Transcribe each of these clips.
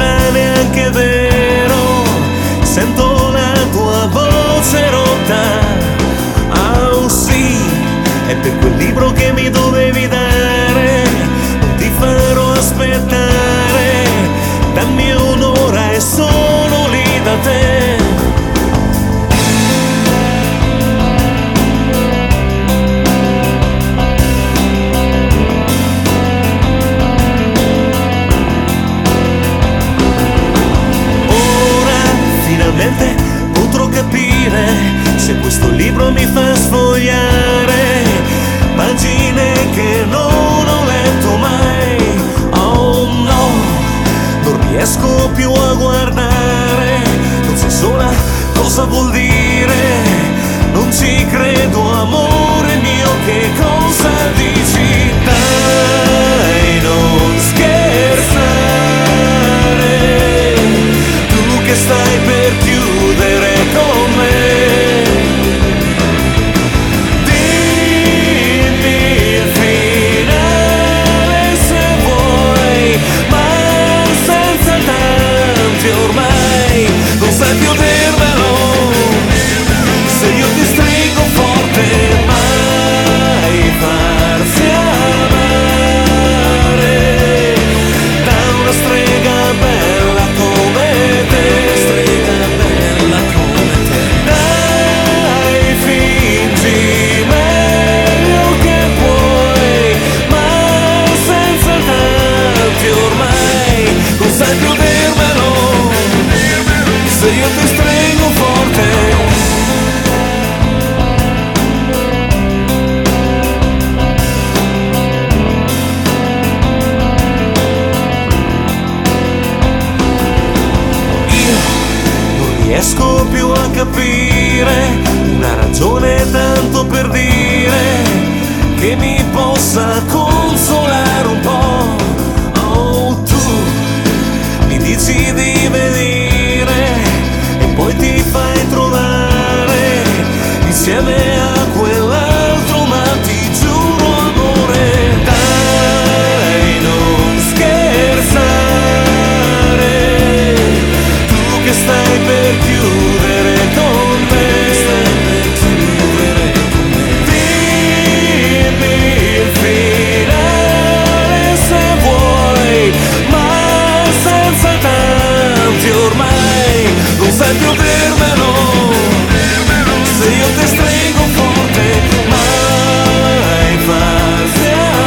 era neanche vero, sento la tua voce rotta. Oh sì, è per quel libro che mi dovevi dare, non ti farò aspettare, dammi un'ora e sono lì da te. Potrò capire se questo libro mi fa sfogliare pagine che non ho letto mai. Oh no, non riesco più a guardare, non sai sola cosa vuol dire, non ci credo amore mio, che cosa dici? Dai, non scherzare, tu che stai per chiudere con me, dimmi il finale se vuoi, ma senza tanti ormai non sai più dirmelo, se io ti stringo forte mai farsi amare da una strega bella come te. Sai più dirmelo, se io ti stringo forte. Io non riesco più a capire una ragione tanto per dire che mi possa consolare un po'. Oh, tu dici di venire e poi ti fai trovare insieme a quell'altro, ma ti giuro amore, dai, non scherzare, tu che stai per chiudere con me, dimmi il finale se vuoi, ma senza tanti ormai non sai più dirmelo, se io ti stringo forte mai farsi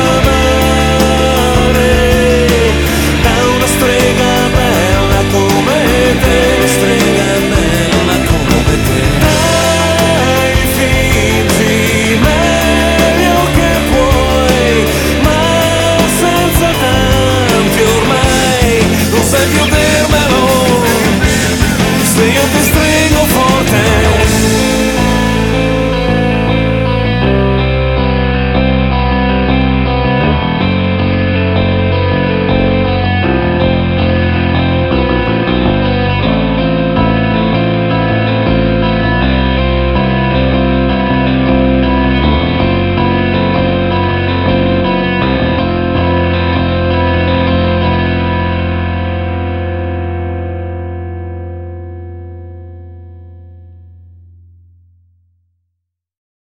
amare da una strega bella come te, strega bella come te. Dai, fingi meglio che puoi, ma senza tanti ormai non sai più dirmelo,